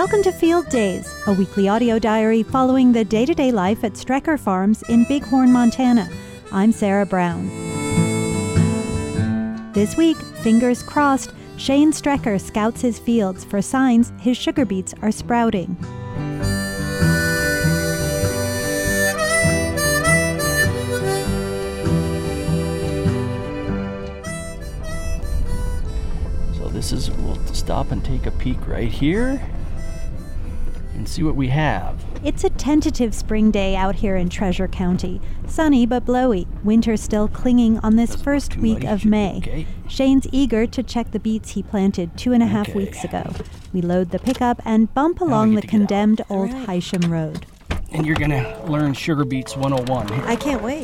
Welcome to Field Days, a weekly audio diary following the day-to-day life at Strecker Farms in Bighorn, Montana. I'm Sarah Brown. This week, fingers crossed, Shane Strecker scouts his fields for signs his sugar beets are sprouting. So we'll stop and take a peek right here and see what we have. It's a tentative spring day out here in Treasure County. Sunny but blowy. Winter still clinging on this first week of May. Okay. Shane's eager to check the beets he planted 2.5 weeks ago. We load the pickup and bump along the condemned old Hysham Road. And you're gonna learn Sugar Beets 101 here. I can't wait.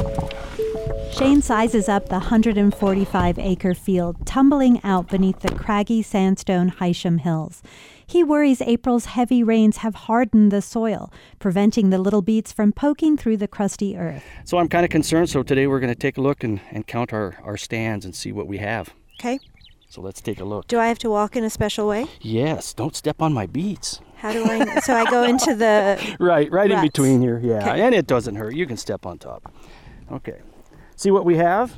Shane sizes up the 145-acre field tumbling out beneath the craggy sandstone Hysham Hills. He worries April's heavy rains have hardened the soil, preventing the little beets from poking through the crusty earth. So I'm kind of concerned, so today we're going to take a look and count our stands and see what we have. Okay. So let's take a look. Do I have to walk in a special way? Yes, don't step on my beets. How do I? So I go into the Right ruts. in between here, yeah. Okay. And it doesn't hurt. You can step on top. Okay. See what we have?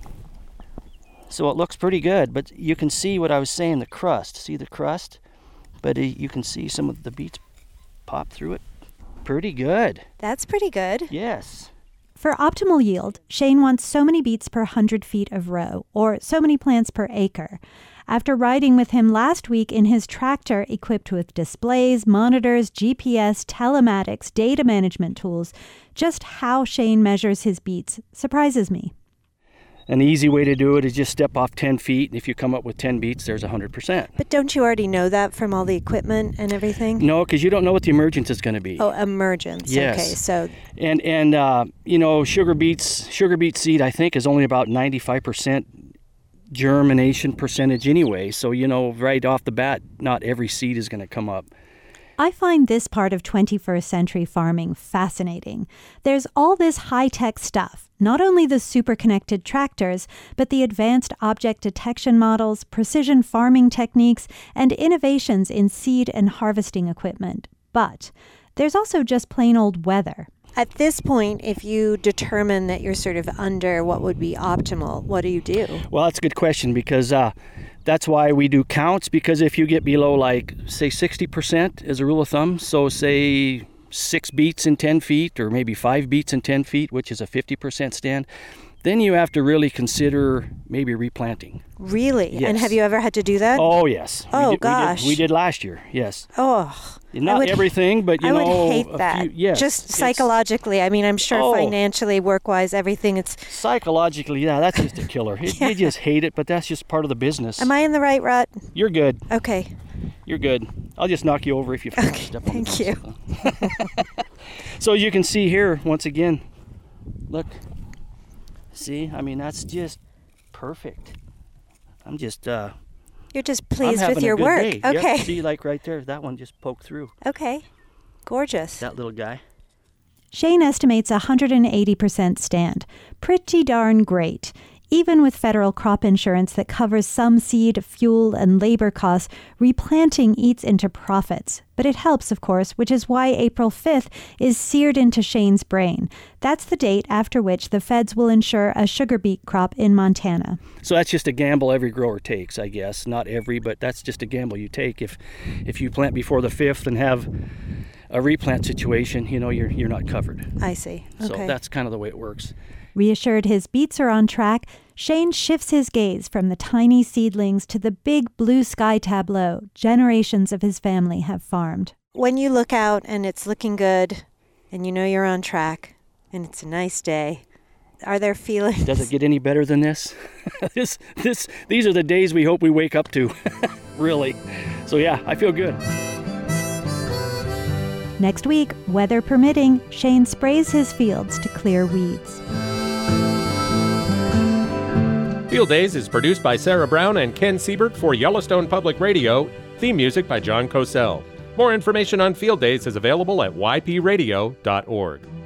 So it looks pretty good, but you can see what I was saying, the crust. See the crust? But you can see some of the beets pop through it. Pretty good. That's pretty good. Yes. For optimal yield, Shane wants so many beets per 100 feet of row, or so many plants per acre. After riding with him last week in his tractor equipped with displays, monitors, GPS, telematics, data management tools, just how Shane measures his beets surprises me. An easy way to do it is just step off 10 feet, and if you come up with 10 beets, there's 100%. But don't you already know that from all the equipment and everything? No, because you don't know what the emergence is going to be. Oh, emergence. Yes. Okay, so And sugar beet seed, I think, is only about 95% germination percentage anyway. So, right off the bat, not every seed is going to come up. I find this part of 21st century farming fascinating. There's all this high-tech stuff, not only the super-connected tractors, but the advanced object detection models, precision farming techniques, and innovations in seed and harvesting equipment. But there's also just plain old weather. at this point, if you determine that you're sort of under what would be optimal, what do you do? Well, that's a good question because that's why we do counts, because if you get below, like, say 60% as a rule of thumb, so say 6 beets in 10 feet or maybe 5 beets in 10 feet, which is a 50% stand, then you have to really consider maybe replanting. Really? Yes. And have you ever had to do that? Oh, yes. Gosh. We did last year, yes. Oh. Not everything, but I would hate that. Few, yes. Just psychologically. I mean, I'm sure financially, work-wise, everything, it's... Psychologically, yeah, that's just a killer. You just hate it, but that's just part of the business. Am I in the right rut? You're good. Okay. You're good. I'll just knock you over if you step on Thank you. So you can see here, once again, look. See, I mean, that's just perfect. I'm just... You're just pleased I'm with your work. day. Okay. Yep. See, like right there, that one just poked through. Okay. Gorgeous. That little guy. Shane estimates 180% stand. Pretty darn great. Even with federal crop insurance that covers some seed, fuel, and labor costs, replanting eats into profits. But it helps, of course, which is why April 5th is seared into Shane's brain. That's the date after which the feds will insure a sugar beet crop in Montana. So that's just a gamble every grower takes, I guess. Not every, but that's just a gamble you take. If you plant before the 5th and have a replant situation, you're not covered. I see. Okay. So that's kind of the way it works. Reassured his beets are on track, Shane shifts his gaze from the tiny seedlings to the big blue sky tableau generations of his family have farmed. When you look out and it's looking good and you know you're on track and it's a nice day, are there feelings? Does it get any better than this? These are the days we hope we wake up to, really. So yeah, I feel good. Next week, weather permitting, Shane sprays his fields to clear weeds. Field Days is produced by Sarah Brown and Ken Siebert for Yellowstone Public Radio. Theme music by John Cosell. More information on Field Days is available at ypradio.org.